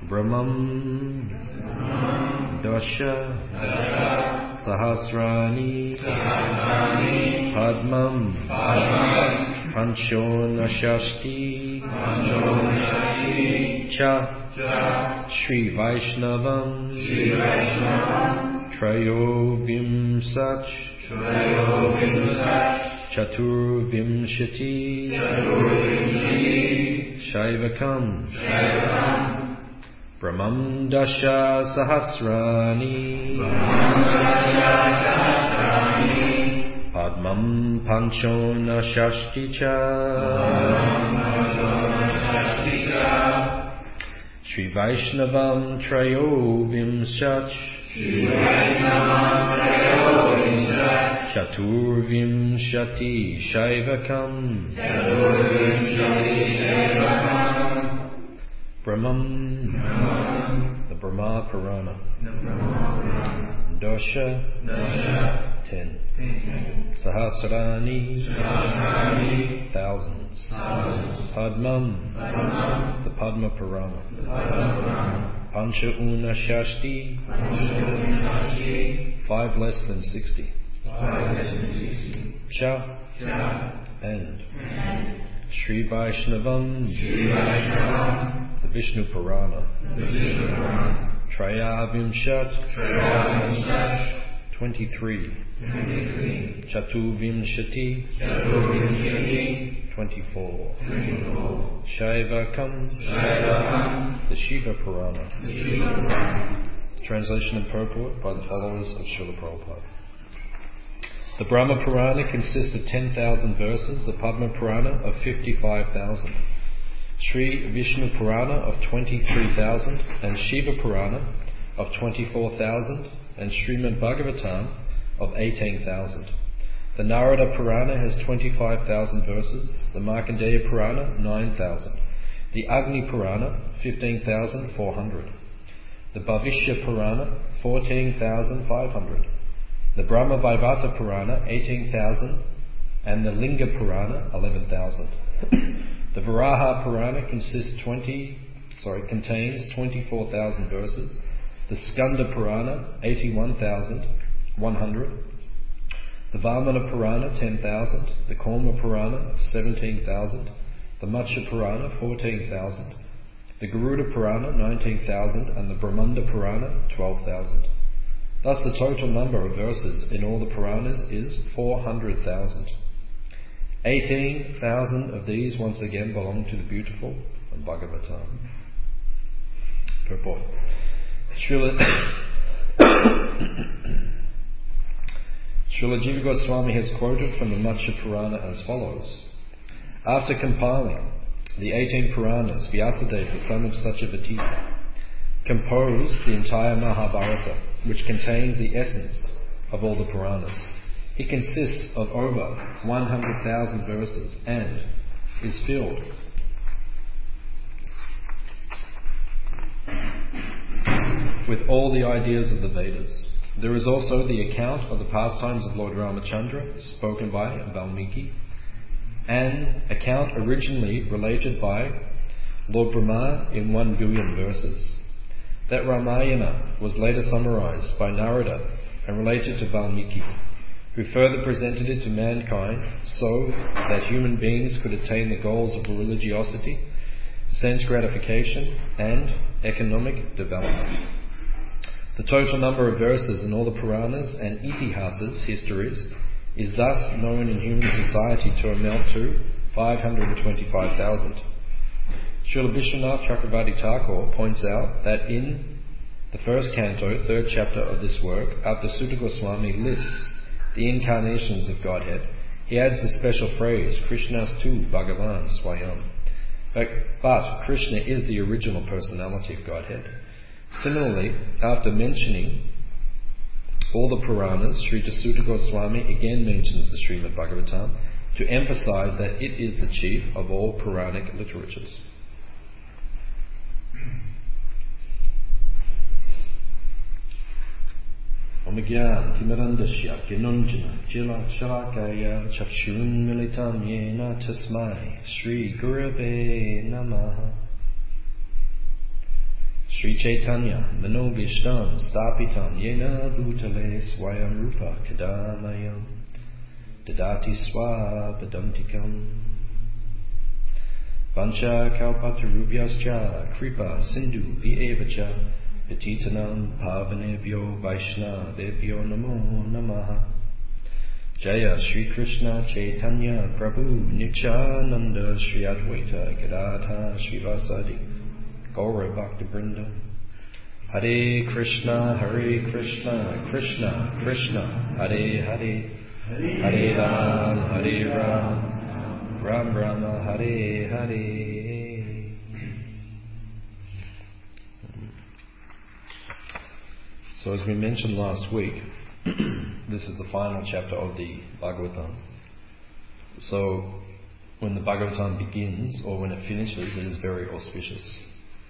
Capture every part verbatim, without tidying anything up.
Brahmam Dasha Sahasrani Padmam Panchona Shashti Cha Shri Vaishnavam Trayovimsach Chaturvimshati Shaivakam Brahmam Dasha Sahasrani Padmam Panchona Shashti Cha Shri Vaishnavam Trayovimshach Chaturvimshati Shaivakam Brahmam, the Brahma Purana, Dosha, ten, Sahasrani, thousands, Padmam, the Padma Purana, Pancha Una Shashti, five less than sixty, Cha, and Sri Vaishnavam, the Vishnu Purana, Trayavimshat, twenty-three, Chaturvimshati, twenty-four, Shaivakam, the Shiva Purana. Translation and purport by the followers of Srila Prabhupada. The Brahma Purana consists of ten thousand verses, the Padma Purana of fifty-five thousand, Sri Vishnu Purana of twenty-three thousand, and Shiva Purana of twenty-four thousand, and Srimad Bhagavatam of eighteen thousand. The Narada Purana has twenty-five thousand verses, the Markandeya Purana nine thousand, the Agni Purana fifteen thousand four hundred, the Bhavishya Purana fourteen thousand five hundred, the Brahma Vaivata Purana eighteen thousand, and the Linga Purana eleven thousand. The Varaha Purana consists twenty, sorry, contains twenty-four thousand verses. The Skanda Purana eighty-one thousand one hundred. The Vamana Purana ten thousand. The Korma Purana seventeen thousand. The Matsya Purana fourteen thousand. The Garuda Purana nineteen thousand, and the Brahmanda Purana twelve thousand. Thus the total number of verses in all the Puranas is four hundred thousand. eighteen thousand of these once again belong to the beautiful Bhagavatam. Purport. Srila Srila Jiva Goswami has quoted from the Matsya Purana as follows. After compiling the eighteen Puranas, Vyasadeva, son of Satyavati, composed the entire Mahabharata, which contains the essence of all the Puranas. It consists of over one hundred thousand verses and is filled with all the ideas of the Vedas. There is also the account of the pastimes of Lord Ramachandra, spoken by Valmiki, an account originally related by Lord Brahma in one billion verses. That Ramayana was later summarized by Narada and related to Valmiki, who further presented it to mankind so that human beings could attain the goals of religiosity, sense gratification, and economic development. The total number of verses in all the Puranas and Itihasas, histories, is thus known in human society to amount to five hundred twenty-five thousand. Srila Vishwanath Chakravarti Thakur points out that in the first canto, third chapter of this work, after Sutta Goswami lists the incarnations of Godhead, he adds the special phrase, Krishnastu Bhagavan Swayam. But, but Krishna is the original personality of Godhead. Similarly, after mentioning all the Puranas, Sri Sutta Goswami again mentions the Srimad Bhagavatam to emphasize that it is the chief of all Puranic literatures. Omagyan Timirandasya Ginunjana Jila Shalakaya Chakshun Militam Yena Tasmai Sri Gurave Namaha. Sri Chaitanya Manobhishtam Stapitam Yena Bhutale Swayam Rupa Kadamayam Dadati Swapadantikam Vancha Kalpatarubhyascha Kripa Sindhu Vievacha Patitanam Pavanebhyo Vaishnavebhyo Namo Namaha Jaya Sri Krishna Chaitanya Prabhu Nityananda Sri Advaita Gadadhara Srivasadi Gaura Bhakta Vrinda Hare Krishna Hare Krishna Krishna Krishna Hare Hare Hare Ram Hare Ram Ram Rama Hare Hare. So as we mentioned last week, this is the final chapter of the Bhagavatam. So when the Bhagavatam begins or when it finishes, it is very auspicious.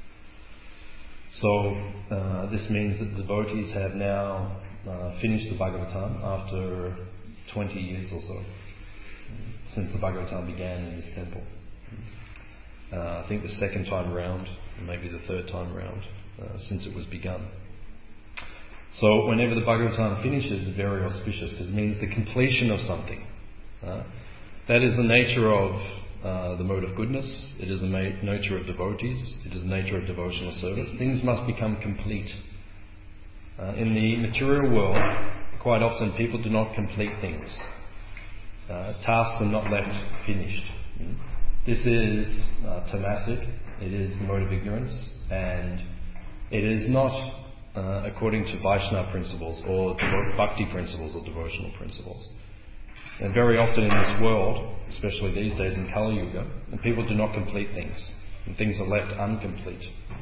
So uh, this means that the devotees have now uh, finished the Bhagavatam after twenty years or so, since the Bhagavatam began in this temple. Uh, I think the second time round, maybe the third time round, uh, since it was begun. So whenever the Bhagavatam finishes, it's very auspicious because it means the completion of something. Uh, that is the nature of uh, the mode of goodness. It is the ma- nature of devotees. It is the nature of devotional service. Things must become complete. Uh, in the material world, quite often people do not complete things. Uh, tasks are not left finished. Mm. This is uh, tamasic. It is the mode of ignorance, and it is not Uh, according to Vaishnava principles or devo- bhakti principles or devotional principles. And very often in this world, especially these days in Kali Yuga, and people do not complete things, and things are left incomplete.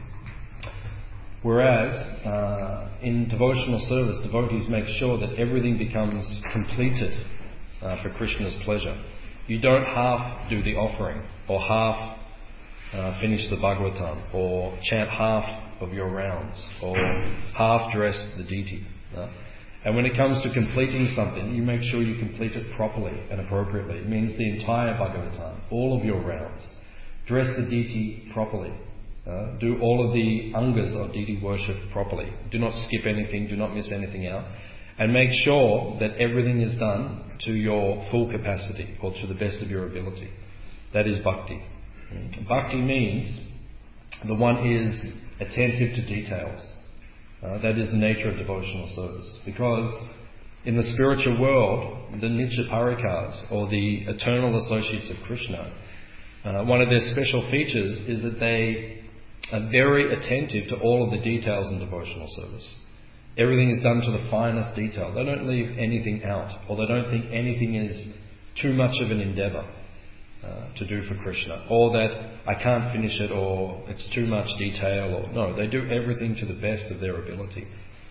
Whereas uh, in devotional service, devotees make sure that everything becomes completed uh, for Krishna's pleasure. You don't half do the offering, or half uh, finish the Bhagavatam, or chant half of your rounds, or half dress the deity. Uh, and when it comes to completing something, you make sure you complete it properly and appropriately. It means the entire Bhagavatam, all of your rounds. Dress the deity properly. Uh, do all of the angas of deity worship properly. Do not skip anything, do not miss anything out. And make sure that everything is done to your full capacity, or to the best of your ability. That is bhakti. Bhakti means the one is attentive to details. Uh, that is the nature of devotional service. Because in the spiritual world, the Nitya Parikas, or the eternal associates of Krishna, uh, one of their special features is that they are very attentive to all of the details in devotional service. Everything is done to the finest detail. They don't leave anything out, or they don't think anything is too much of an endeavour Uh, to do for Krishna, or that I can't finish it, or it's too much detail, or no, they do everything to the best of their ability.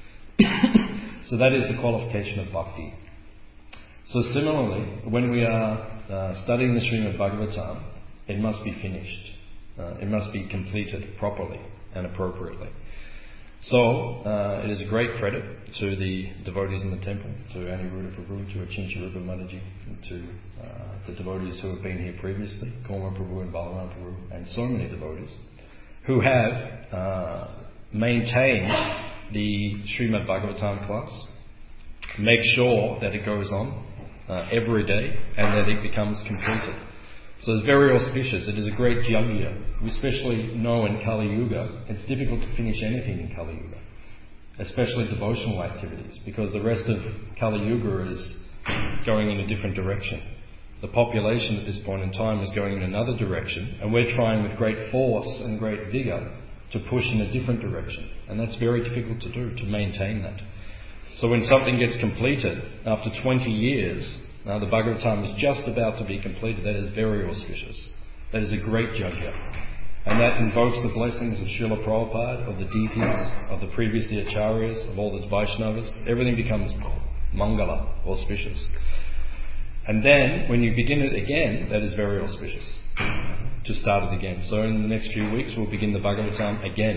So that is the qualification of bhakti. So similarly, when we are uh, studying the Srimad Bhagavatam, it must be finished. Uh, it must be completed properly and appropriately. So uh, it is a great credit to the devotees in the temple, to Aniruddha Prabhu, to Achincha Rupa Mataji, to uh, the devotees who have been here previously, Koma Prabhu and Balaram Prabhu, and so many devotees, who have uh, maintained the Srimad Bhagavatam class, make sure that it goes on uh, every day and that it becomes completed. So it's very auspicious. It is a great yajna. We especially know in Kali Yuga, it's difficult to finish anything in Kali Yuga, especially devotional activities, because the rest of Kali Yuga is going in a different direction. The population at this point in time is going in another direction, and we're trying with great force and great vigour to push in a different direction. And that's very difficult to do, to maintain that. So when something gets completed after twenty years, now the Bhagavatam is just about to be completed, that is very auspicious. That is a great yajna. And that invokes the blessings of Srila Prabhupada, of the deities, of the previous acharyas, of all the Vaishnavas. Everything becomes mangala, auspicious. And then, when you begin it again, that is very auspicious, to start it again. So in the next few weeks, we'll begin the Bhagavatam again.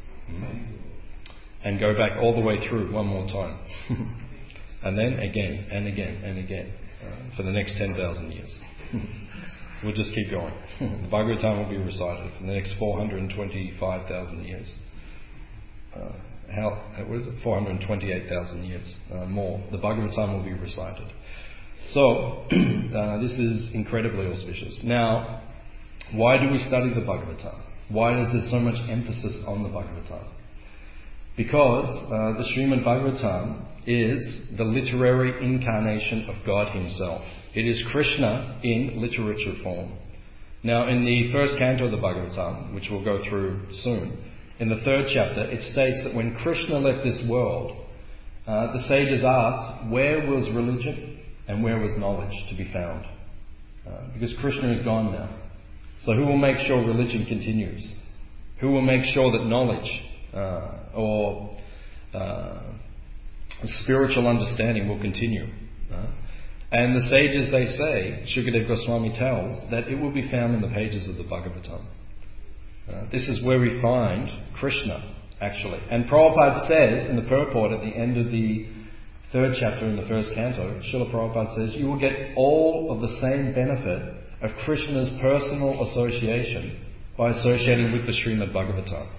And go back all the way through one more time. And then again, and again, and again, uh, for the next ten thousand years. We'll just keep going. The Bhagavatam will be recited for the next four hundred twenty-five thousand years. uh, how, what is it, four hundred twenty-eight thousand years uh, more. The Bhagavatam will be recited. So, uh, this is incredibly auspicious. Now, why do we study the Bhagavatam? Why is there so much emphasis on the Bhagavatam? Because uh, the Srimad Bhagavatam is the literary incarnation of God Himself. It is Krishna in literature form. Now, in the first canto of the Bhagavatam, which we'll go through soon, in the third chapter, it states that when Krishna left this world, uh, the sages asked, where was religion and where was knowledge to be found? Uh, because Krishna is gone now. So who will make sure religion continues? Who will make sure that knowledge uh, or uh, spiritual understanding will continue? Uh, and the sages, they say, Shukadeva Goswami tells, that it will be found in the pages of the Bhagavatam. Uh, this is where we find Krishna, actually. And Prabhupada says in the purport at the end of the third chapter in the first canto, Srila Prabhupada says, you will get all of the same benefit of Krishna's personal association by associating with the Srimad Bhagavatam.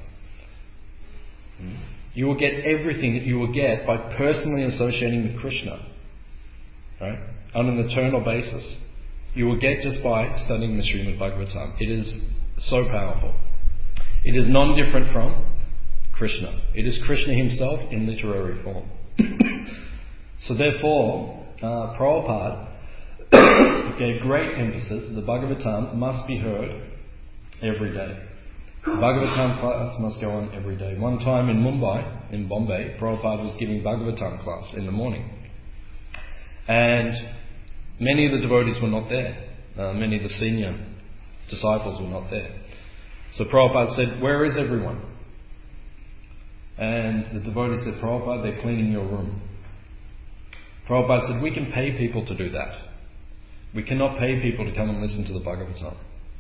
You will get everything that you will get by personally associating with Krishna, right? On an eternal basis. You will get just by studying the Srimad Bhagavatam. It is so powerful. It is non-different from Krishna. It is Krishna Himself in literary form. So therefore, uh, Prabhupada gave great emphasis that the Bhagavatam must be heard every day. The Bhagavatam class must go on every day. One time in Mumbai, in Bombay, Prabhupada was giving Bhagavatam class in the morning. And many of the devotees were not there. Uh, many of the senior disciples were not there. So Prabhupada said, where is everyone? And the devotee said, Prabhupada, they're cleaning your room. Prabhupada said, we can pay people to do that. We cannot pay people to come and listen to the Bhagavatam.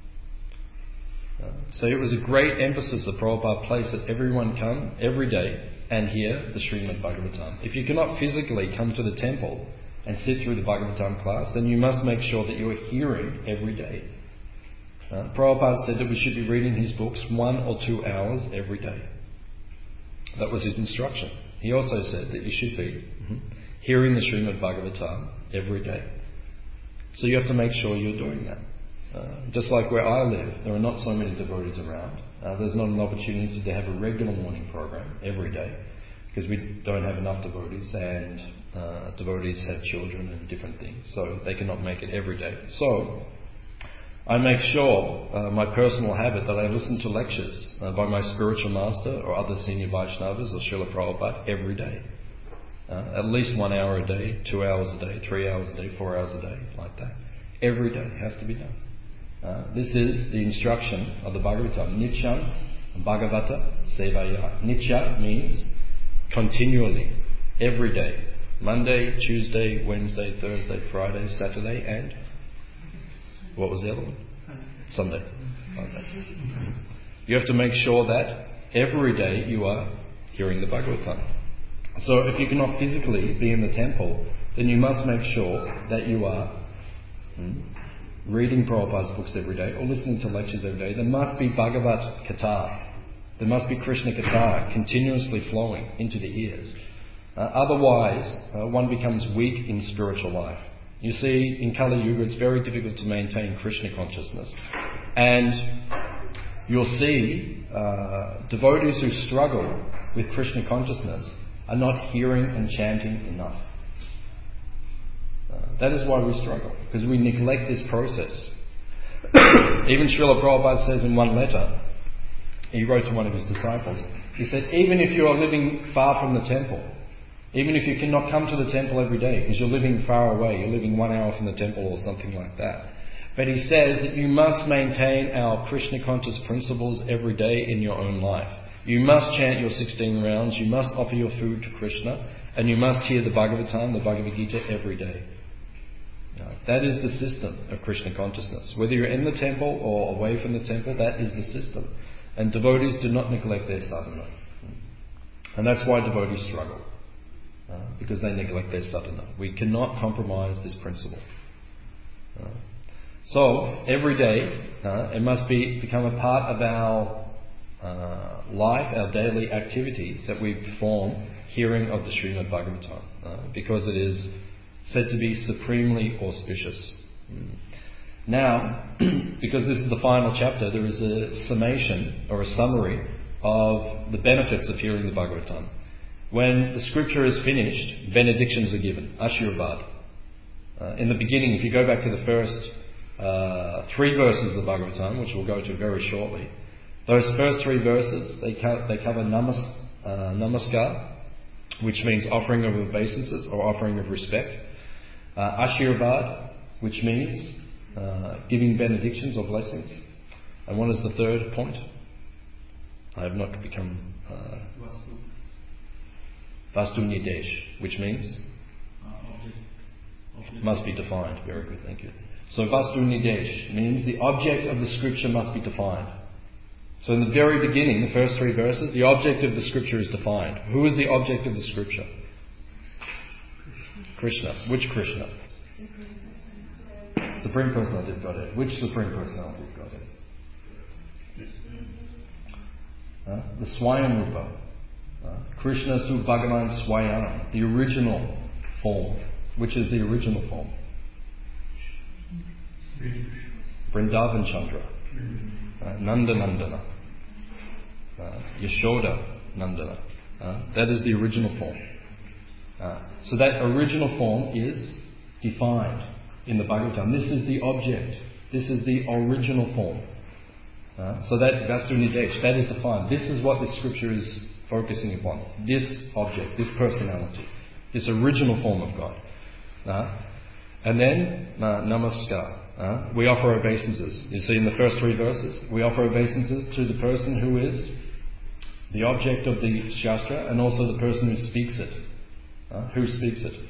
Uh, so it was a great emphasis that Prabhupada placed that everyone come every day and hear the Srimad Bhagavatam. If you cannot physically come to the temple and sit through the Bhagavatam class, then you must make sure that you are hearing every day. Uh, Prabhupada said that we should be reading his books one or two hours every day. That was his instruction. He also said that you should be mm-hmm, hearing the Srimad Bhagavatam every day. So you have to make sure you're doing that. Uh, just like where I live, there are not so many devotees around. Uh, there's not an opportunity to have a regular morning program every day because we don't have enough devotees, and uh, devotees have children and different things, so they cannot make it every day. So I make sure, uh, my personal habit, that I listen to lectures uh, by my spiritual master or other senior Vaishnavas or Srila Prabhupada every day. Uh, at least one hour a day, two hours a day, three hours a day, four hours a day, like that. Every day has to be done. Uh, this is the instruction of the Bhagavatam. Nityam Bhagavata Sevaya. Nitya means continually, every day. Monday, Tuesday, Wednesday, Thursday, Friday, Saturday, and what was the other one? Sunday. Sunday. You have to make sure that every day you are hearing the Bhagavatam. So if you cannot physically be in the temple, then you must make sure that you are hmm, reading Prabhupada's books every day or listening to lectures every day. There must be Bhagavat Katha. There must be Krishna Katha continuously flowing into the ears. Uh, otherwise, uh, one becomes weak in spiritual life. You see, in Kali Yuga, it's very difficult to maintain Krishna consciousness. And you'll see uh, devotees who struggle with Krishna consciousness are not hearing and chanting enough. Uh, that is why we struggle, because we neglect this process. Even Srila Prabhupada says in one letter, he wrote to one of his disciples, he said, even if you are living far from the temple, even if you cannot come to the temple every day because you're living far away, you're living one hour from the temple or something like that, but he says that you must maintain our Krishna conscious principles every day in your own life. You must chant your sixteen rounds, you must offer your food to Krishna, and you must hear the Bhagavatam, the Bhagavad Gita every day. Now, that is the system of Krishna consciousness. Whether you're in the temple or away from the temple, that is the system. And devotees do not neglect their sadhana. And that's why devotees struggle. Uh, because they neglect their sadhana. We cannot compromise this principle. Uh, so, every day, uh, it must be become a part of our uh, life, our daily activity that we perform hearing of the Srimad Bhagavatam, uh, because it is said to be supremely auspicious. Mm. Now, because this is the final chapter, there is a summation or a summary of the benefits of hearing the Bhagavatam. When the scripture is finished, benedictions are given, Ashirvad. Uh, in the beginning, if you go back to the first uh, three verses of the Bhagavatam, which we'll go to very shortly, those first three verses, they, co- they cover namas, uh, namaskar, which means offering of obeisances or offering of respect. Uh, Ashirvad, which means uh, giving benedictions or blessings. And what is the third point? I have not become... Uh, Vastu Nidesh, which means? Uh, object. Object. Must be defined. Very good, thank you. So Vastu Nidesh means the object of the scripture must be defined. So in the very beginning, the first three verses, the object of the scripture is defined. Who is the object of the scripture? Krishna. Which Krishna? Supreme Personality of Godhead. Which Supreme Personality of Godhead? Uh, the Swayam Rupa. Uh, Krishna Su Bhagavan Swayam, the original form. Which is the original form? Vrindavan Chandra. Uh, Nanda Nandana. Uh, Yashoda Nandana. Uh, that is the original form. Uh, so that original form is defined in the Bhagavatam. This is the object. This is the original form. Uh, so that Vastu Nidesh, that is defined. This is what the scripture is focusing upon. This object, this personality, this original form of God. Uh, and then uh, Namaskar. Uh, we offer obeisances. You see in the first three verses, we offer obeisances to the person who is the object of the Shastra and also the person who speaks it. Uh, who speaks it?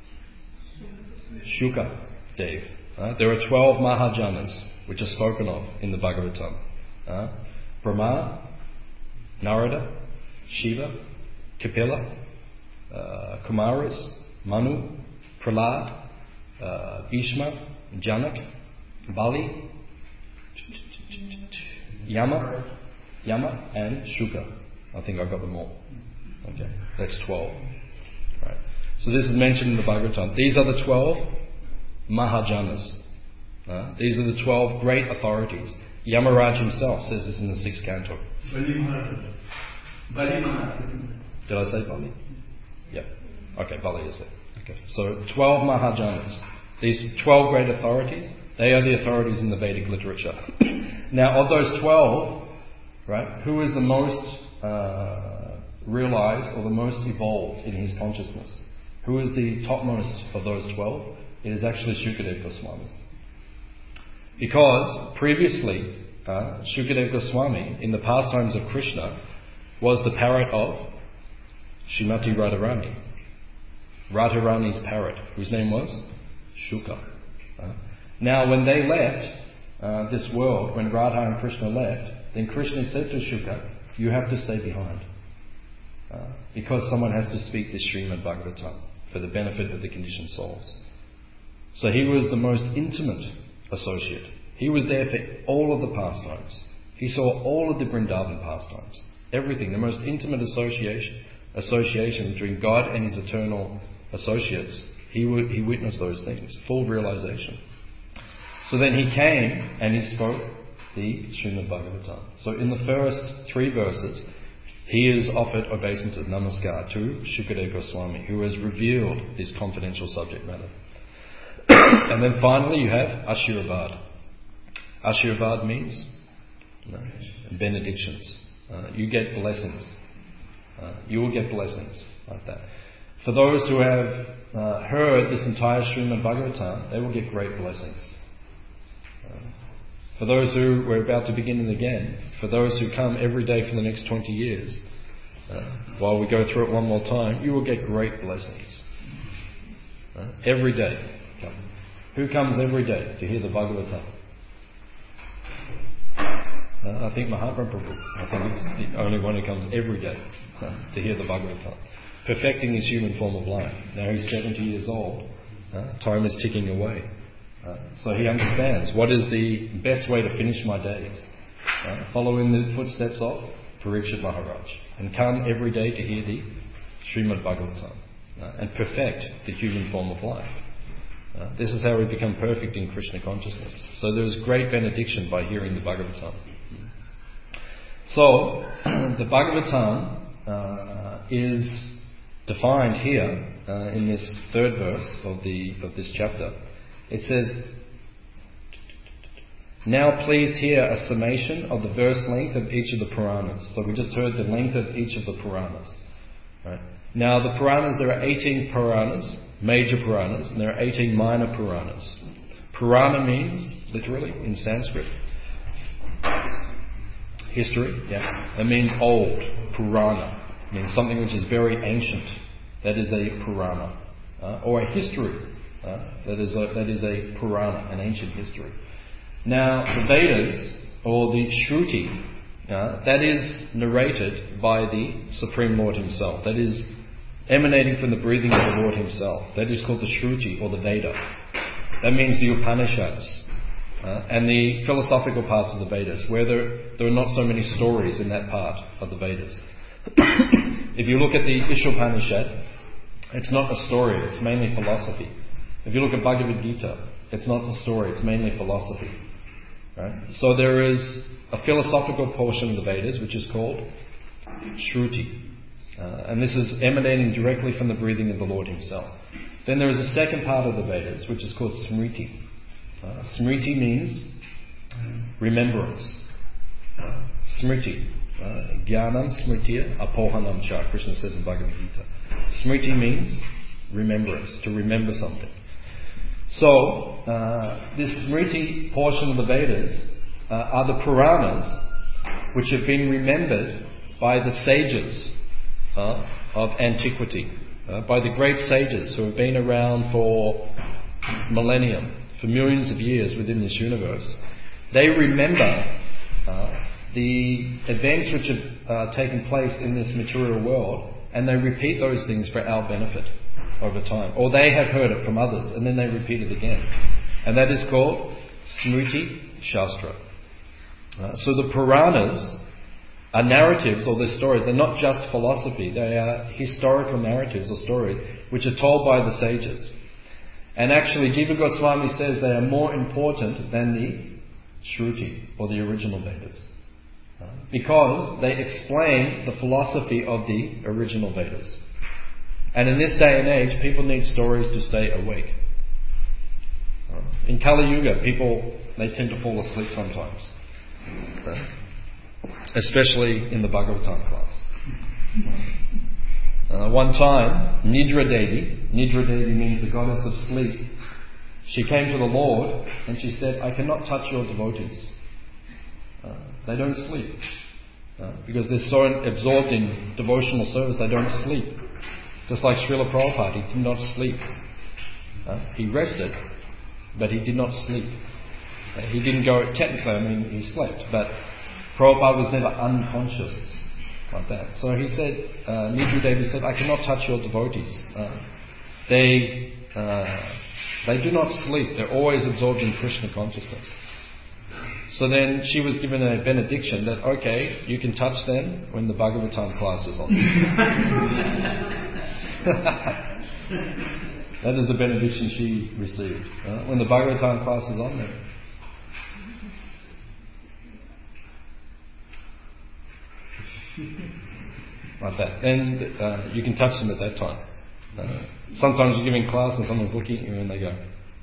Shuka Dev. Uh, there are twelve Mahajanas which are spoken of in the Bhagavatam. Uh, Brahma, Narada, Shiva, Kapila, uh, Kumaras, Manu, Prahlad, uh, Bhishma, Janak, Bali, Yama, Yama, and Shuka. I think I got them all. Okay, that's twelve. Right. So this is mentioned in the Bhagavatam. These are the twelve Mahajanas. Uh, these are the twelve great authorities. Yamaraj himself says this in the sixth canto. Bali Maharaj. Bali Maharaj. Did I say Bali? Yep. Okay, Bali is there. Okay. So twelve Mahajanas. These twelve great authorities, they are the authorities in the Vedic literature. Now, of those twelve, right, who is the most uh, realized or the most evolved in his consciousness? Who is the topmost of those twelve? It is actually Shukadeva Goswami. Because previously, uh, Shukadeva Goswami, in the pastimes of Krishna, was the parrot of Srimati Radharani. Radharani's parrot, whose name was Shuka. Uh, now, when they left uh, this world, when Radha and Krishna left, then Krishna said to Shuka, you have to stay behind. Uh, because someone has to speak this Srimad Bhagavatam for the benefit of the conditioned souls. So he was the most intimate associate. He was there for all of the pastimes. He saw all of the Vrindavan pastimes. Everything. The most intimate association association between God and his eternal associates. He, w- he witnessed those things. Full realization. So then he came and he spoke the Srimad Bhagavatam. So in the first three verses, he is offered obeisances, namaskar, to Shukadeva Goswami, who has revealed this confidential subject matter. And then finally you have Ashirvad. Ashirvad means you know, benedictions. Uh, you get blessings. Uh, you will get blessings like that. For those who have uh, heard this entire Srimad Bhagavatam, they will get great blessings. Uh, for those who we're about to begin it again, for those who come every day for the next twenty years, uh, while we go through it one more time, you will get great blessings. Uh, every day. Come. Who comes every day to hear the Bhagavatam? Uh, I think Mahaprabhu. I think he's the only one who comes every day uh, to hear the Bhagavatam. Perfecting his human form of life. Now he's seventy years old. Uh, time is ticking away. Uh, so he understands what is the best way to finish my days. Uh, follow in the footsteps of Parikshit Maharaj and come every day to hear the Srimad Bhagavatam uh, and perfect the human form of life. Uh, this is how we become perfect in Krishna consciousness. So there is great benediction by hearing the Bhagavatam. So the Bhagavatam uh, is defined here uh, in this third verse of the of this chapter. It says, "Now please hear a summation of the verse length of each of the Puranas." So we just heard the length of each of the Puranas. Right? Now the Puranas, there are eighteen Puranas, major Puranas, and there are eighteen minor Puranas. Purana means, literally, in Sanskrit, history. Yeah, it means old. Purana means something which is very ancient. That is a Purana, uh, or a history. Uh, that is a that is a Purana, an ancient history. Now the Vedas, or the Shruti, uh, that is narrated by the Supreme Lord Himself. That is emanating from the breathing of the Lord Himself. That is called the Shruti, or the Veda. That means the Upanishads. Uh, and the philosophical parts of the Vedas, where there, there are not so many stories in that part of the Vedas. If you look at the Ishopanishad, it's not a story, it's mainly philosophy. If you look at Bhagavad Gita, it's not a story, it's mainly philosophy. Right? So there is a philosophical portion of the Vedas which is called Shruti. Uh, and this is emanating directly from the breathing of the Lord Himself. Then there is a second part of the Vedas which is called Smriti. Uh, smriti means remembrance. Uh, smriti. Uh, Jnanam smritiya apohanam cha, Krishna says in Bhagavad Gita. Smriti means remembrance, to remember something. So, uh, this smriti portion of the Vedas uh, are the Puranas which have been remembered by the sages uh, of antiquity, uh, by the great sages who have been around for millennium, for millions of years within this universe. They remember uh, the events which have uh, taken place in this material world, and they repeat those things for our benefit over time. Or they have heard it from others, and then they repeat it again. And that is called Smriti Shastra. Uh, so the Puranas are narratives, or they're stories. They're not just philosophy. They are historical narratives or stories which are told by the sages. And actually, Jiva Goswami says they are more important than the Shruti, or the original Vedas. Uh, because they explain the philosophy of the original Vedas. And in this day and age, people need stories to stay awake. Uh, in Kali Yuga, people, they tend to fall asleep sometimes. Okay. Especially in the Bhagavatam class. Uh, one time, Nidra Devi, Nidra Devi means the goddess of sleep, she came to the Lord and she said, "I cannot touch your devotees. Uh, they don't sleep. Uh, because they're so absorbed in devotional service, they don't sleep." Just like Srila Prabhupada, he did not sleep. Uh, he rested, but he did not sleep. Uh, he didn't go, technically, I mean, he slept, but Prabhupada was never unconscious like that. So he said, uh, Nidra Devi said, "I cannot touch your devotees. Uh, they uh, they do not sleep. They're always absorbed in Krishna consciousness." So then she was given a benediction that, okay, you can touch them when the Bhagavatam class is on. That is the benediction she received. Uh, when the Bhagavatam class is on there. Like that. And uh, you can touch them at that time. Uh, sometimes you're giving class and someone's looking at you and they go.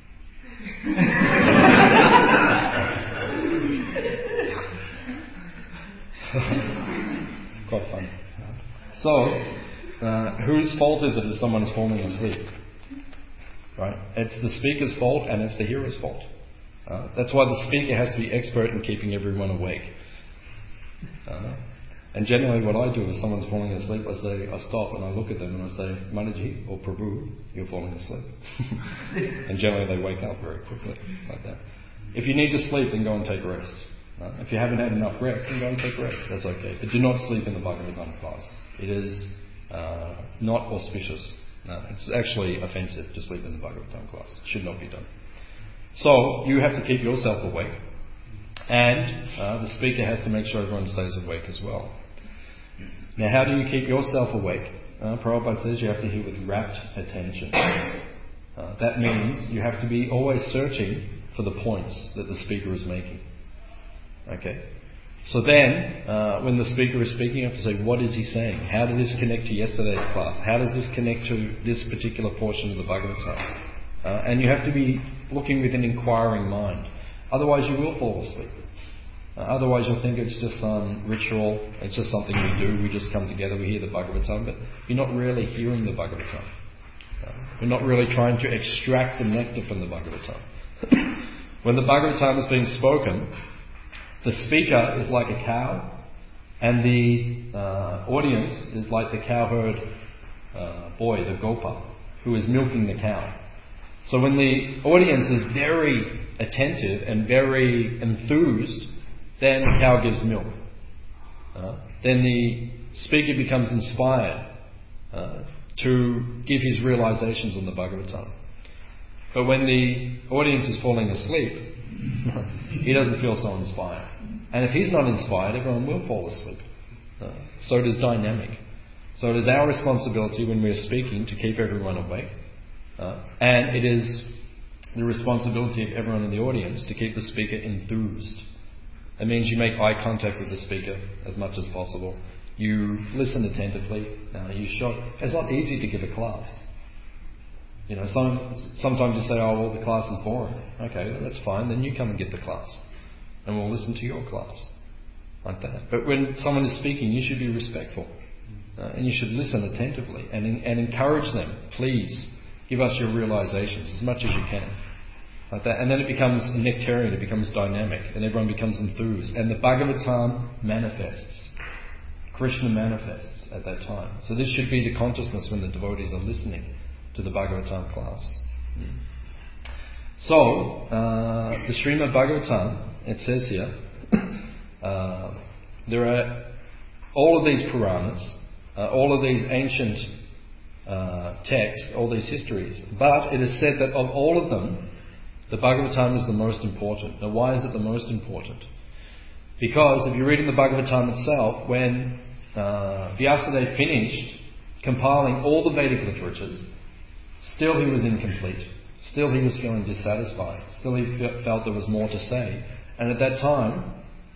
Quite fun. So, uh, whose fault is it if someone is falling asleep? Right? It's the speaker's fault and it's the hearer's fault. Uh, that's why the speaker has to be expert in keeping everyone awake. Uh, and generally what I do if someone's falling asleep, I say, I stop and I look at them and I say, "Manaji or Prabhu, you're falling asleep." And generally they wake up very quickly like that. If you need to sleep, then go and take rest. Uh, if you haven't had enough rest, then go and take rest. That's okay. But do not sleep in the Bhagavatam class. It is uh, not auspicious. No, it's actually offensive to sleep in the Bhagavatam class. It should not be done. So, you have to keep yourself awake. And uh, the speaker has to make sure everyone stays awake as well. Now, how do you keep yourself awake? Uh, Prabhupada says you have to hear with rapt attention. Uh, that means you have to be always searching for the points that the speaker is making. Okay? So then, uh, when the speaker is speaking, you have to say, what is he saying? How did this connect to yesterday's class? How does this connect to this particular portion of the Bhagavatam? Uh, and you have to be looking with an inquiring mind. Otherwise you will fall asleep. Uh, otherwise you'll think it's just some ritual, it's just something we do, we just come together, we hear the Bhagavatam, but you're not really hearing the Bhagavatam. Uh, you're not really trying to extract the nectar from the Bhagavatam. When the Bhagavatam is being spoken, the speaker is like a cow, and the uh, audience is like the cowherd uh, boy, the gopa, who is milking the cow. So when the audience is very attentive and very enthused, then the cow gives milk. Uh, then the speaker becomes inspired uh, to give his realizations on the Bhagavatam. But when the audience is falling asleep, he doesn't feel so inspired. And if he's not inspired, everyone will fall asleep. Uh, so it is dynamic. So it is our responsibility when we are speaking to keep everyone awake. Uh, and it is the responsibility of everyone in the audience to keep the speaker enthused. It means you make eye contact with the speaker as much as possible. You listen attentively. Uh, you show. It's not easy to give a class. You know, some, sometimes you say, oh, well, the class is boring. Okay, well, that's fine. Then you come and get the class. And we'll listen to your class. Like that. But when someone is speaking, you should be respectful. Uh, and you should listen attentively and, and encourage them. Please, give us your realizations as much as you can. Like that. And then it becomes nectarian, it becomes dynamic, and everyone becomes enthused. And the Bhagavatam manifests. Krishna manifests at that time. So this should be the consciousness when the devotees are listening to the Bhagavatam class. Mm. So, uh, the Srimad Bhagavatam, it says here, uh, there are all of these Puranas, uh, all of these ancient uh, texts, all these histories, but it is said that of all of them, the Bhagavatam is the most important. Now, why is it the most important? Because if you read in the Bhagavatam itself, when uh, Vyasadeva finished compiling all the Vedic literatures, still he was incomplete. Still he was feeling dissatisfied. Still he felt there was more to say. And at that time,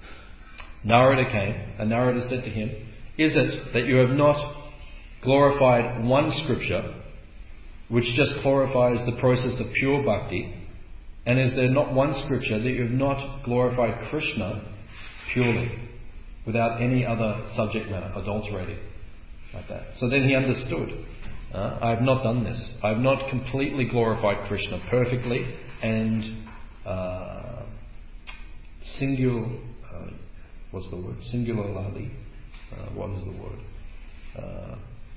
Narada came, and Narada said to him, is it that you have not glorified one scripture which just glorifies the process of pure bhakti? And is there not one scripture that you have not glorified Krishna purely, without any other subject matter, adulterating, like that? So then he understood. Uh, I have not done this. I have not completely glorified Krishna perfectly and uh, singular. Uh, what's the word? Singularly. Uh, what is the word? Uh,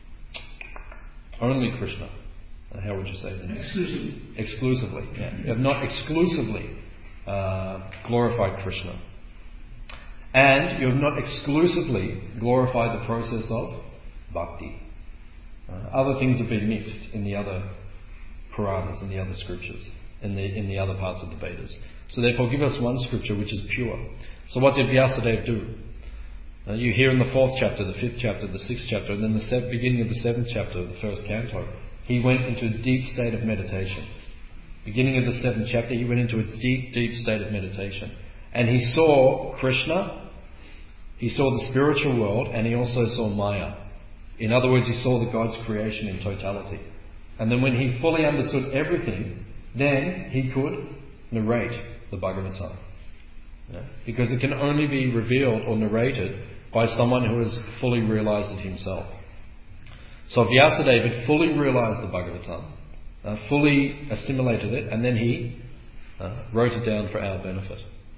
only Krishna. Uh, how would you say it? Exclusively. Exclusively. Yeah. You have not exclusively uh, glorified Krishna, and you have not exclusively glorified the process of bhakti. Uh, other things have been mixed in the other Puranas, in the other scriptures, in the in the other parts of the Vedas. So therefore give us one scripture which is pure. So what did Vyasadeva do? Uh, you hear in the fourth chapter, the fifth chapter, the sixth chapter, and then the sev- beginning of the seventh chapter of the first canto, he went into a deep state of meditation. Beginning of the seventh chapter, he went into a deep, deep state of meditation. And he saw Krishna, he saw the spiritual world, and he also saw Maya. In other words, he saw the God's creation in totality. And then when he fully understood everything, then he could narrate the Bhagavatam. Yeah? Because it can only be revealed or narrated by someone who has fully realized it himself. So Vyasadeva had fully realized the Bhagavatam, uh, fully assimilated it, and then he uh, wrote it down for our benefit.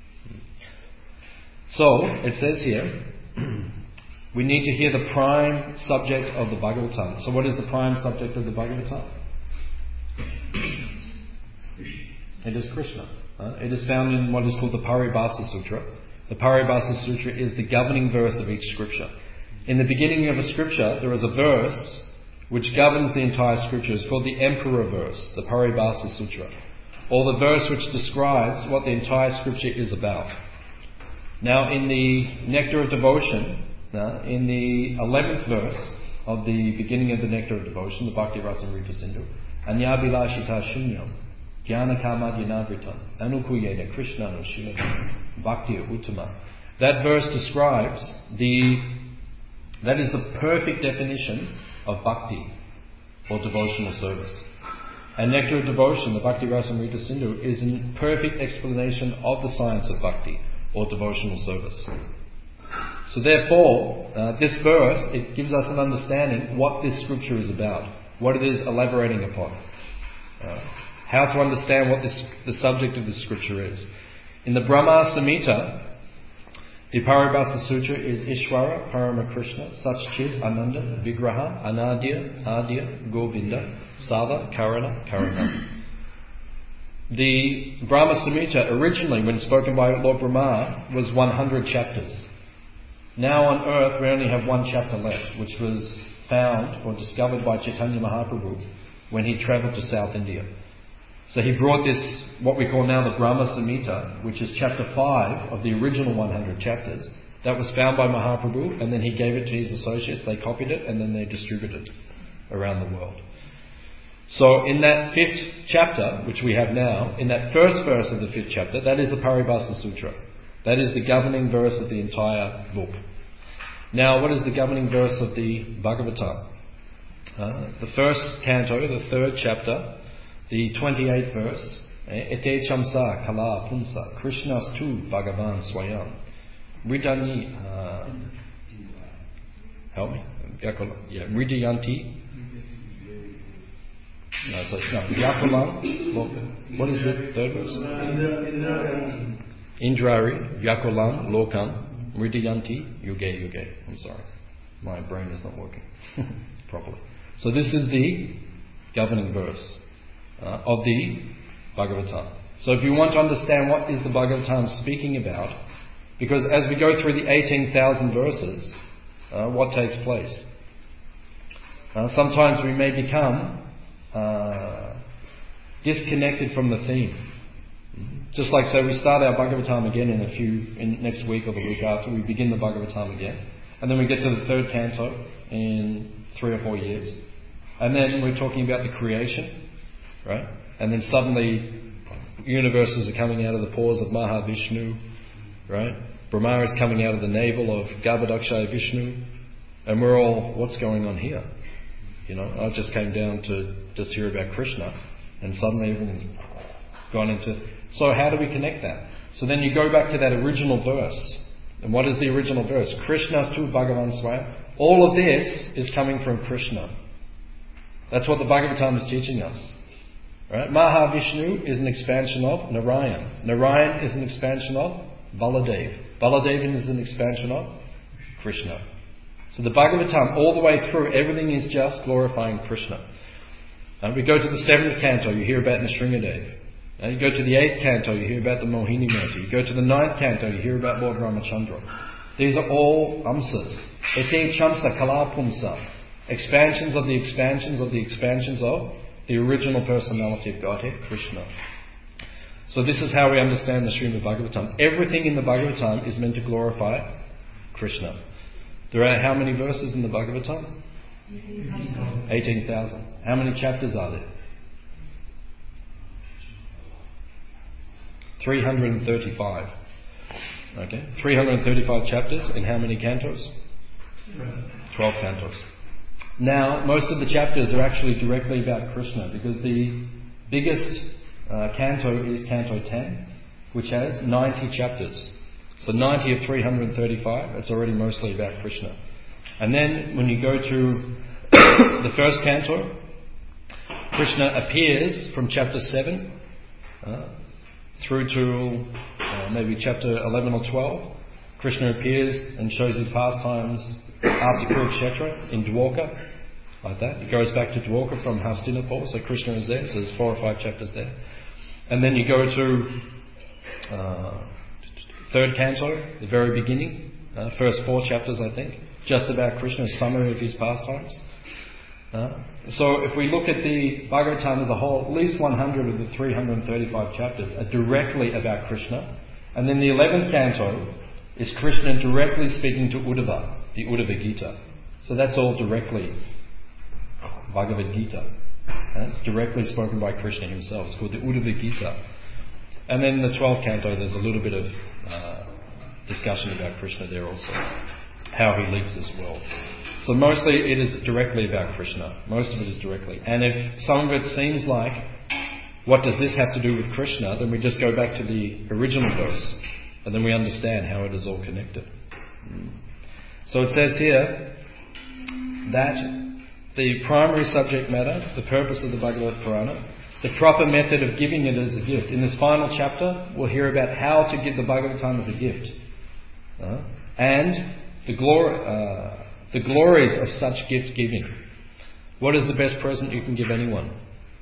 So, it says here, we need to hear the prime subject of the Bhagavatam. So what is the prime subject of the Bhagavatam? It is Krishna. Uh, it is found in what is called the Paribhasa Sutra. The Paribhasa Sutra is the governing verse of each scripture. In the beginning of a scripture, there is a verse which governs the entire scripture. It's called the Emperor verse, the Paribhasa Sutra, or the verse which describes what the entire scripture is about. Now in the Nectar of Devotion, uh, in the eleventh verse of the beginning of the Nectar of Devotion, the Bhakti Rasamrita Sindhu, Anyabhilashita Shunyam, Jnana Kamadyanavritam, Anukuyena Krishnanu Shilam, Bhakti Uttama. That verse describes the, that is the perfect definition of bhakti, or devotional service. And Nectar of Devotion, the Bhakti Rasamrita Sindhu, is a perfect explanation of the science of bhakti, or devotional service. So therefore, uh, this verse, it gives us an understanding what this scripture is about, what it is elaborating upon, uh, how to understand what this, the subject of this scripture is. In the Brahma Samhita, the Paribhasa Sutra is Ishvara Parama Krishna Satchid Ananda Vigraha Anadya Adya Govinda Sada Karana Karana. The Brahma Samhita originally, when spoken by Lord Brahma, was one hundred chapters. Now on earth we only have one chapter left, which was found or discovered by Chaitanya Mahaprabhu when he travelled to South India. So he brought this, what we call now the Brahma Samhita, which is chapter five of the original one hundred chapters. That was found by Mahaprabhu, and then he gave it to his associates. They copied it, and then they distributed it around the world. So in that fifth chapter, which we have now, in that first verse of the fifth chapter, that is the Paribhasa Sutra. That is the governing verse of the entire book. Now, what is the governing verse of the Bhagavatam? Uh, the first canto, the third chapter, the twenty-eighth verse, Ete chamsa kala pumsa Krishnas tu Bhagavan swayam Ridani uh, help me? Yeah, Ridayanti. No, so no, Vyakulam. What is the third verse? Indrari, Vyakulam, Lokam, Ridayanti, Yuge Yuge. I'm sorry. My brain is not working properly. So this is the governing verse Uh, of the Bhagavatam. So if you want to understand what is the Bhagavatam speaking about, because as we go through the eighteen thousand verses, uh, what takes place? Uh, sometimes we may become uh, disconnected from the theme. Just like, say, we start our Bhagavatam again in a few, in next week or the week after, we begin the Bhagavatam again. And then we get to the third canto in three or four years. And then we're talking about the creation. Right? And then suddenly universes are coming out of the pores of Mahavishnu, right? Brahma is coming out of the navel of Garbhodakshaya Vishnu, and we're all, what's going on here? You know, I just came down to just hear about Krishna, and suddenly everything's gone into... So how do we connect that? So then you go back to that original verse. And what is the original verse? Krishnas tu Bhagavan Swayam. All of this is coming from Krishna. That's what the Bhagavatam is teaching us. Right? Mahavishnu is an expansion of Narayan. Narayan is an expansion of Baladev. Baladevan is an expansion of Krishna. So the Bhagavatam, all the way through, everything is just glorifying Krishna. And we go to the seventh canto, you hear about Nrsingadev. And you go to the eighth canto, you hear about the Mohini Mata. You go to the ninth canto, you hear about Lord Ramachandra. These are all amsas. Ete chamsa kalapumsa. Expansions of the expansions of the expansions of the original personality of Godhead, Krishna. So this is how we understand the Srimad Bhagavatam. Everything in the Bhagavatam is meant to glorify Krishna. There are how many verses in the Bhagavatam? eighteen thousand. How many chapters are there? three hundred thirty-five. Okay, three hundred thirty-five chapters, and how many cantos? twelve cantos. Now, most of the chapters are actually directly about Krishna, because the biggest uh, canto is Canto ten, which has ninety chapters. So ninety of three hundred thirty-five, it's already mostly about Krishna. And then when you go to the first canto, Krishna appears from chapter seven uh, through to uh, maybe chapter eleven or twelve. Krishna appears and shows his pastimes after Kurukshetra in Dwarka, like that. It goes back to Dwarka from Hastinapur, so Krishna is there, so there's four or five chapters there. And then you go to uh, third canto, the very beginning, uh, first four chapters I think, just about Krishna, a summary of his pastimes. Uh, so if we look at the Bhagavatam as a whole, at least one hundred of the three hundred thirty-five chapters are directly about Krishna. And then the eleventh canto is Krishna directly speaking to Uddhava, the Uddhava Gita. So that's all directly Bhagavad Gita. It's directly spoken by Krishna himself. It's called the Uddhava Gita. And then in the twelfth canto, there's a little bit of uh, discussion about Krishna there also, how he lives this world. So mostly it is directly about Krishna. Most of it is directly. And if some of it seems like, what does this have to do with Krishna? Then we just go back to the original verse, and then we understand how it is all connected. So it says here that the primary subject matter, the purpose of the Bhagavad Purana, the proper method of giving it as a gift. In this final chapter, we'll hear about how to give the Bhagavatam as a gift. Uh, and the, glor- uh, the glories of such gift giving. What is the best present you can give anyone?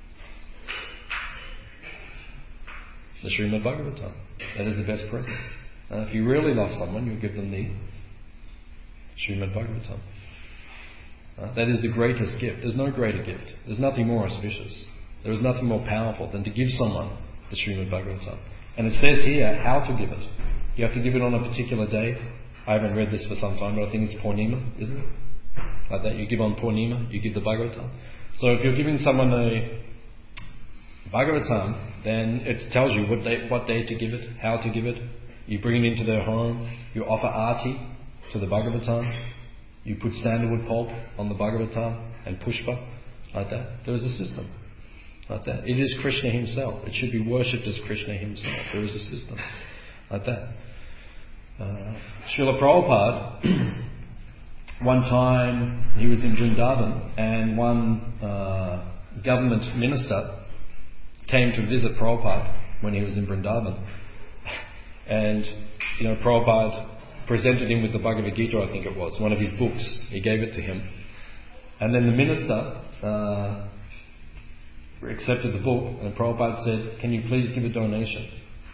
The Srimad Bhagavatam. That is the best present. Uh, if you really love someone, you'll give them the Srimad Bhagavatam. Uh, that is the greatest gift. There's no greater gift. There's nothing more auspicious. There is nothing more powerful than to give someone the Srimad Bhagavatam. And it says here how to give it. You have to give it on a particular day. I haven't read this for some time, but I think it's Purnima, isn't it? Like that. You give on Purnima, you give the Bhagavatam. So if you're giving someone a Bhagavatam, then it tells you what day, what day to give it, how to give it. You bring it into their home. You offer arti to the Bhagavatam. You put sandalwood pulp on the Bhagavatam and pushpa, like that. There is a system, like that. It is Krishna himself. It should be worshipped as Krishna himself. There is a system, like that. Uh, Srila Prabhupada, one time he was in Vrindavan, and one uh, government minister came to visit Prabhupada when he was in Vrindavan. And, you know, Prabhupada presented him with the Bhagavad Gita, I think it was, one of his books. He gave it to him. And then the minister uh, accepted the book, and Prabhupada said, "Can you please give a donation?"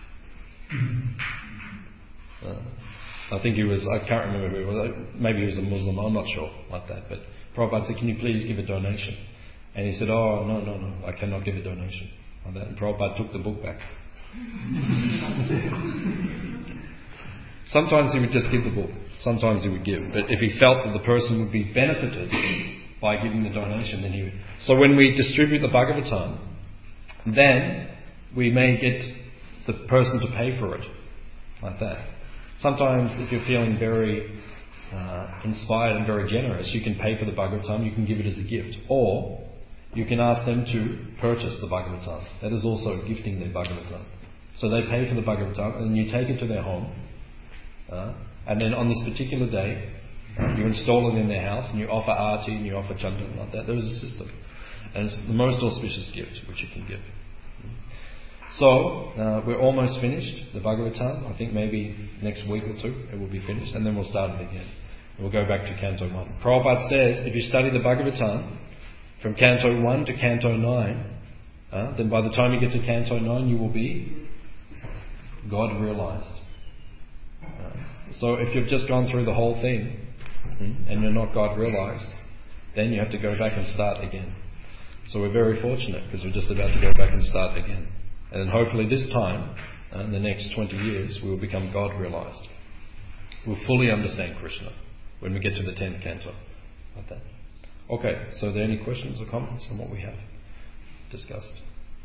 Uh, I think he was, I can't remember who he was, maybe he was a Muslim, I'm not sure, like that. But Prabhupada said, "Can you please give a donation?" And he said, "Oh, no, no, no, I cannot give a donation." Like that. And Prabhupada took the book back. Sometimes he would just give the book. Sometimes he would give. But if he felt that the person would be benefited by giving the donation, then he would. So when we distribute the Bhagavatam, then we may get the person to pay for it. Like that. Sometimes if you're feeling very uh, inspired and very generous, you can pay for the Bhagavatam, you can give it as a gift. Or you can ask them to purchase the Bhagavatam. That is also gifting their Bhagavatam. So they pay for the Bhagavatam, and you take it to their home. Uh, and then on this particular day, uh, you install it in their house, and you offer arti, and you offer chandan, like that. There is a system. And it's the most auspicious gift which you can give. So, uh, we're almost finished, the Bhagavatam. I think maybe next week or two it will be finished, and then we'll start it again. And we'll go back to Canto one. Prabhupada says, if you study the Bhagavatam from Canto one to Canto nine, uh, then by the time you get to Canto nine, you will be God realized. Uh, so if you've just gone through the whole thing, and you're not God realized, then you have to go back and start again. So we're very fortunate, because we're just about to go back and start again. And then hopefully this time, uh, in the next twenty years, we will become God realized. We'll fully understand Krishna when we get to the tenth canto. Like that. Okay, so are there any questions or comments on what we have discussed?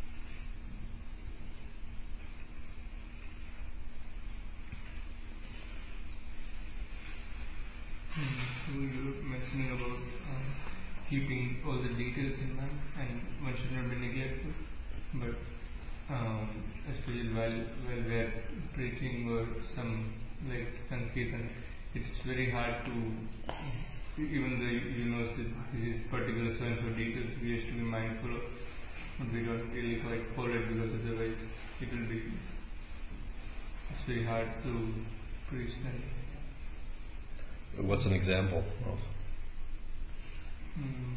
Hmm. You were mentioning about um, keeping all the details in mind, and one should not be neglectful. But um, especially while while we are preaching or some like Sankirtan, it's very hard to, even though you know that this is particular so and so details, we have to be mindful of, but we don't really quite follow it, because otherwise it will be, it's very hard to preach then. What's an example of? Mm.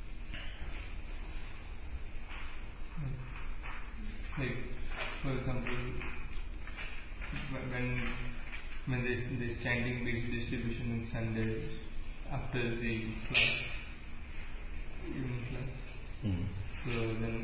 Like, for example, when when there's, there's chanting based distribution in Sundays after the class, evening class. Mm. So then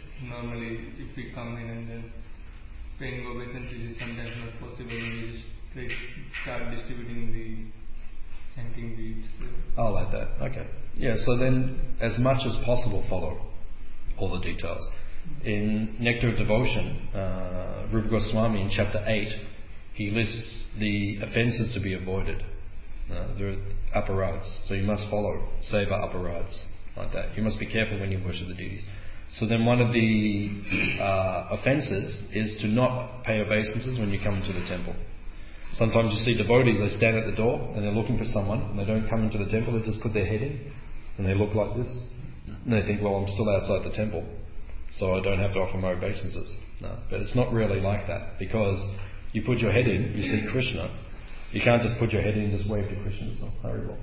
normally if we come in and then paying obeisances is sometimes not possible, and we just like start distributing the chanting beads. Oh, like that. Okay. Yeah. So then, as much as possible, follow all the details. In Nectar of Devotion, uh, Rupa Goswami in chapter eight, he lists the offences to be avoided. Uh, there are aparads, so you must follow seva aparads like that. You must be careful when you worship the deities. So then, one of the uh, offences is to not pay obeisances when you come into the temple. Sometimes you see devotees, they stand at the door and they're looking for someone, and they don't come into the temple, they just put their head in and they look like this, and they think, well, I'm still outside the temple, so I don't have to offer my obeisances. No, but it's not really like that, because you put your head in, you see Krishna. You can't just put your head in and just wave to Krishna. It's not horrible.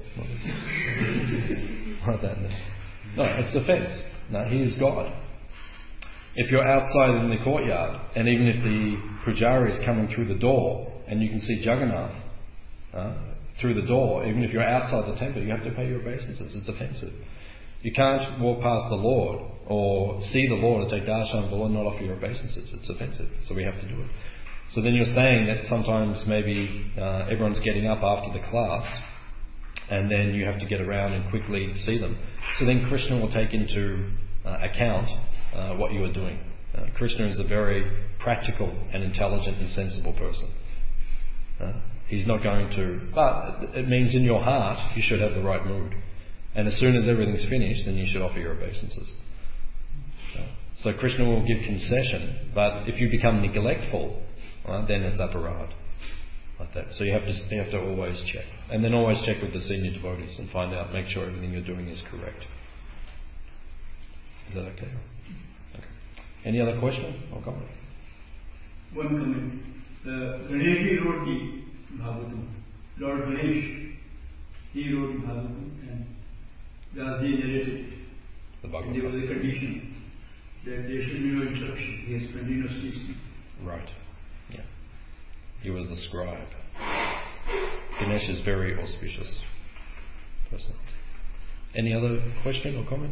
Like that. No, it's offence. No, he is God. If you're outside in the courtyard, and even if the pujari is coming through the door, and you can see Jagannath uh, through the door, even if you're outside the temple, you have to pay your obeisances. It's offensive. You can't walk past the Lord or see the Lord or take darshan of the Lord and not offer your obeisances. It's offensive. So we have to do it. So then you're saying that sometimes maybe uh, everyone's getting up after the class, and then you have to get around and quickly see them. So then Krishna will take into uh, account uh, what you are doing. Uh, Krishna is a very practical and intelligent and sensible person. Uh, he's not going to... But it means in your heart you should have the right mood. And as soon as everything's finished, then you should offer your obeisances. Uh, so Krishna will give concession, but if you become neglectful, uh, then it's aparad. Like that. So you have to you have to always check. And then always check with the senior devotees and find out, make sure everything you're doing is correct. Is that okay? Okay. Any other question or comment? One comment. Uh, Ganesh wrote the Bhagavatam. Lord Ganesh, he wrote the Bhagavatam, and Vyasdev narrated. The Bhagavatam. There was a condition that there should be no interruption. He has continuously speaking. Right. Yeah. He was the scribe. Ganesh is very auspicious person. Any other question or comment?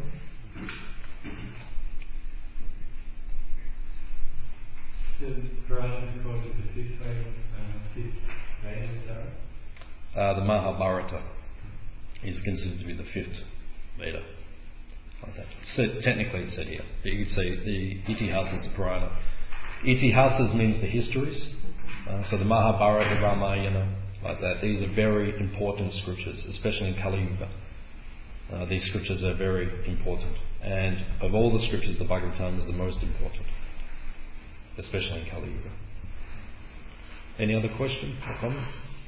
The Purana is called as the fifth Veda, uh, fifth Veda, Uh, the Mahabharata is considered to be the fifth Veda. Like that. So technically it's said here. But you could say the Itihasas, the Purana. Itihasas means the histories. Uh, so the Mahabharata, Ramayana, like that. These are very important scriptures, especially in Kali Yuga. Uh, these scriptures are very important. And of all the scriptures, the Bhagavatam is the most important, especially in Kali Yuga. Any other question or comment?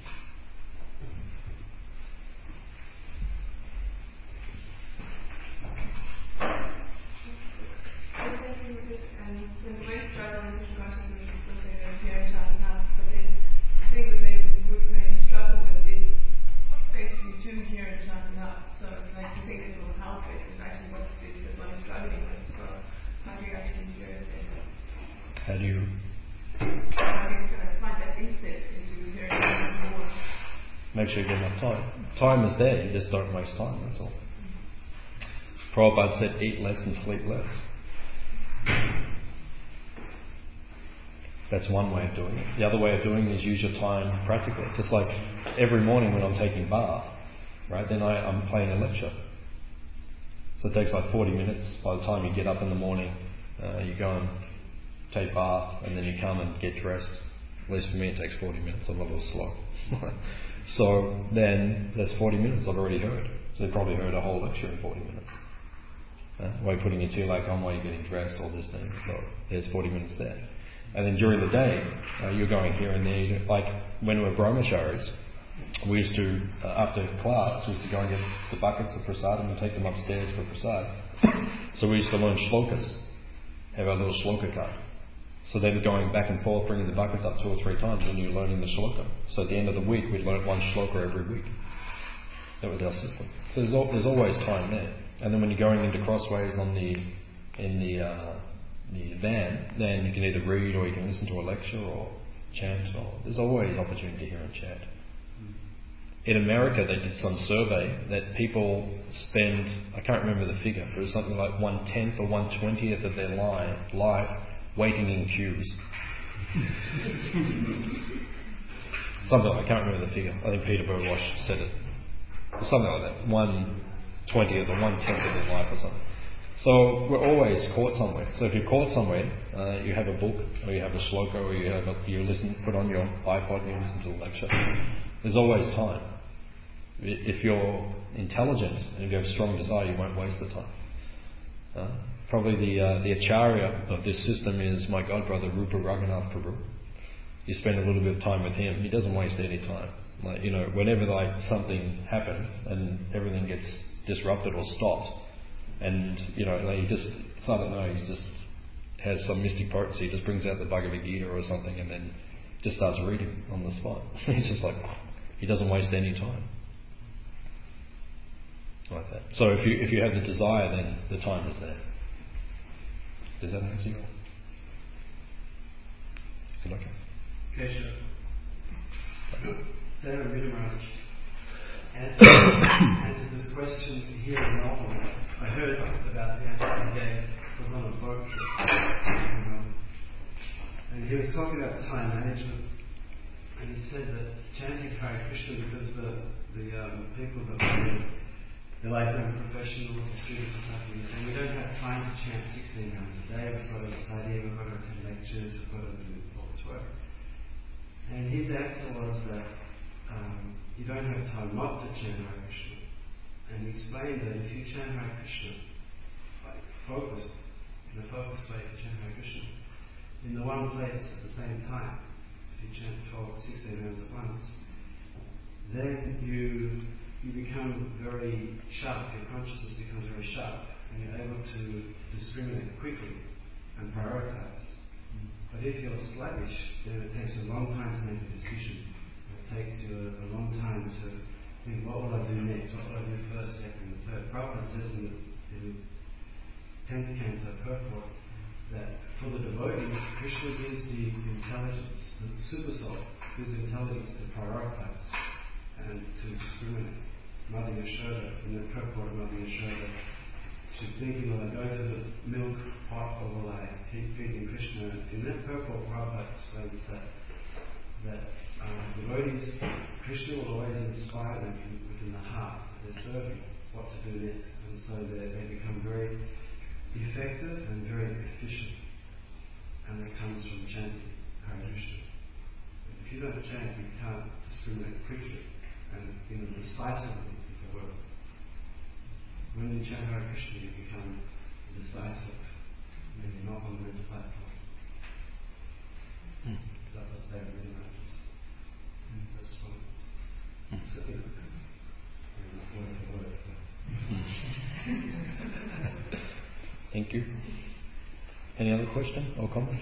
How do you make sure you get enough time? Time is there, you just don't waste time, that's all. Prabhupada said, eat less and sleep less. That's one way of doing it. The other way of doing it is use your time practically. Just like every morning when I'm taking bath, right, then I, I'm playing a lecture. So it takes like forty minutes. By the time you get up in the morning, uh, you go and take bath, and then you come and get dressed. At least for me it takes forty minutes. I'm a little slow. So then that's forty minutes I've already heard. So you probably heard a whole lecture in forty minutes. Uh, while you're putting your tilak on, while you're getting dressed, all this thing. So there's forty minutes there. And then during the day, uh, you're going here and there. Like when we were brahmacharis, we used to, uh, after class, we used to go and get the buckets of prasad and take them upstairs for prasad. So we used to learn shlokas, have our little shloka card. So then going back and forth, bringing the buckets up two or three times, and you're learning the shloka. So at the end of the week, we'd learn one shloka every week. That was our system. So there's, al- there's always time there. And then when you're going into crossways on the in the uh, the van, then you can either read or you can listen to a lecture or chant. Or there's always opportunity to hear and chant. In America, they did some survey that people spend, I can't remember the figure, but it was something like one tenth or one twentieth of their life, life waiting in queues. Something like, I can't remember the figure. I think Peter Burwash said it. Something like that. One twentieth or one tenth of their life or something. So we're always caught somewhere. So if you're caught somewhere, uh, you have a book, or you have a shloka, or you have a, you listen, put on your iPod and you listen to a lecture. There's always time. If you're intelligent and if you have strong desire, you won't waste the time. Uh, probably the uh, the acharya of this system is my godbrother Rupa Raghunath Prabhu. You spend a little bit of time with him. He doesn't waste any time. Like, you know, whenever like something happens and everything gets disrupted or stopped, and you know, like he just, I don't know, he just has some mystic potency. He just brings out the Bhagavad Gita or something and then just starts reading on the spot. He's just like, he doesn't waste any time. Like that. So if you if you have the desire, then the time is there. Does that answer you? Is it okay? Kesha. David Riddimaraj answered, answered this question here in Melbourne. I heard about the answer he gave. It was on a boat trip. Um, and he was talking about time management. And he said that chanting Hare Krishna, because the, the um, people that were they're like um, professionals or students or something, and we don't have time to chant sixteen rounds a day. We've got to study, we've got to attend lectures, we've got to do all this work. And his answer was that um, you don't have time not to chant Hare Krishna. And he explained that if you chant Hare Krishna, like focused, in a focused way, if you chant Hare Krishna, in the one place at the same time, if you chant twelve, sixteen rounds at once, then you you become very sharp, your consciousness becomes very sharp, and you're able to discriminate quickly and prioritize. Mm. But if you're sluggish, then it takes you a long time to make a decision. It takes you a, a long time to think, what will I do next? What will I do first, second, and third? Prabhupada says in the, in the tenth canto purport that for the devotees, Krishna gives the intelligence, the super soul, gives the intelligence to prioritize and to discriminate. Mother Yashoda, in the purport of Mother Yashoda, she's thinking, will I go to the milk pot or will I keep feeding Krishna? In that purport, Prabhupada explains that that um, devotees, Krishna will always inspire them within the heart that they're serving, what to do next. And so they, they become very effective and very efficient. And that comes from chanting Hare Krishna. If you don't chant, you can't discriminate quickly. And you know, decisively is the word. When you chant Hare Krishna, you become decisive. And you're not on the mental platform. Mm. That was David Riddimaraj's response. Mm. So, you know, word for word. Thank you. Any other question or comment?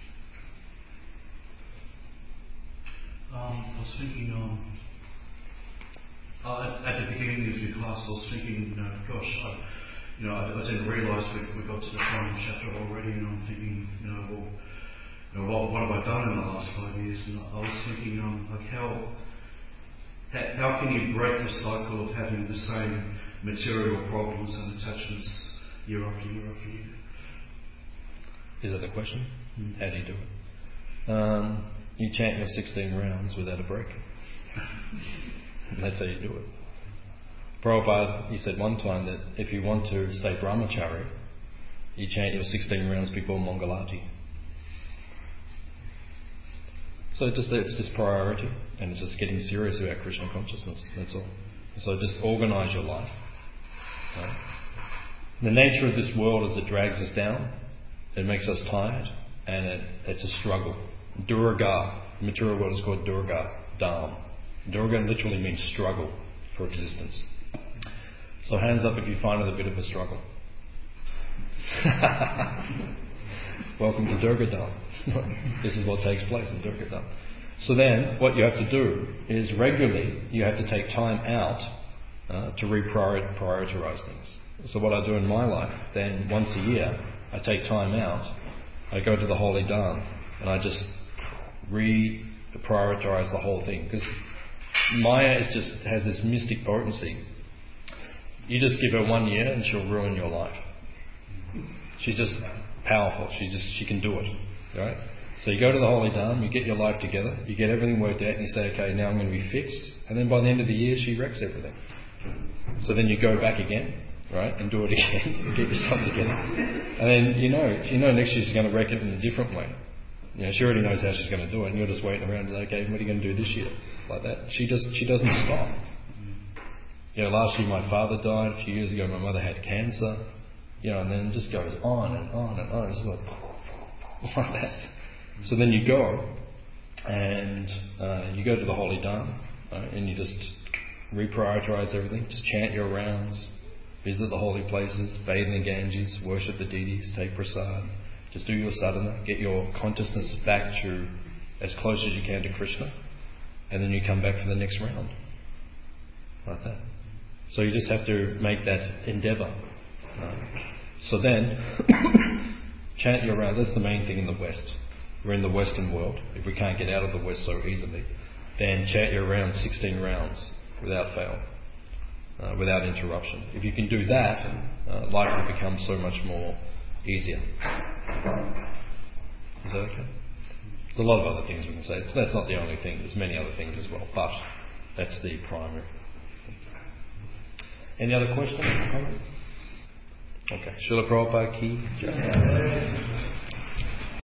Um, I was thinking, um, uh, at, at the beginning of your class, I was thinking, you know, gosh, I, you know, I, I didn't realise we, we got to the final chapter already, and I'm thinking, you know, well, you know, what, what have I done in the last five years? And I was thinking, um, like how, how can you break the cycle of having the same material problems and attachments year after year after year? Is that the question? Mm. How do you do it? Um, you chant your sixteen rounds without a break. And that's how you do it. Prabhupada, he said one time that if you want to stay brahmachari, you chant your sixteen rounds before Mangalati. So just it's just priority, and it's just getting serious about Krishna consciousness. That's all. So just organise your life. Right? The nature of this world is it drags us down, it makes us tired, and it, it's a struggle. Durga, the material world is called Durga, Dham. Durga literally means struggle for existence. So hands up if you find it a bit of a struggle. Welcome to Durga Dham. This is what takes place in Durga Dham. So then, what you have to do is regularly you have to take time out uh, to reprioritize things. So what I do in my life, then once a year, I take time out, I go to the Holy Dham, and I just re-prioritize the whole thing. Because Maya is just has this mystic potency. You just give her one year and she'll ruin your life. She's just powerful. She just she can do it, right? So you go to the Holy Dham, you get your life together, you get everything worked out, and you say, okay, now I'm going to be fixed. And then by the end of the year, she wrecks everything. So then you go back again, right, and do it again, and get yourself together. And then you know, you know next year she's going to wreck it in a different way. You know, she already knows how she's going to do it, and you're just waiting around and say, okay, what are you going to do this year? Like that. She just, she doesn't stop. You know, last year my father died, a few years ago my mother had cancer, you know, and then it just goes on and on and on. It's like, like that. So then you go, and uh, you go to the Holy Dham, right, and you just reprioritise everything. Just chant your rounds, visit the holy places, bathe in the Ganges, worship the deities, take prasad. Just do your sadhana, get your consciousness back to as close as you can to Krishna, and then you come back for the next round. Like that. So you just have to make that endeavour. Right? So then, chant your rounds. That's the main thing in the West. We're in the Western world. If we can't get out of the West so easily, then chant your rounds sixteen rounds without fail, uh, without interruption. If you can do that, uh, life will become so much more easier. Is that okay? There's a lot of other things we can say. It's, that's not the only thing. There's many other things as well, but that's the primary. Any other questions? Okay. Srila Prabhupada ki Jai.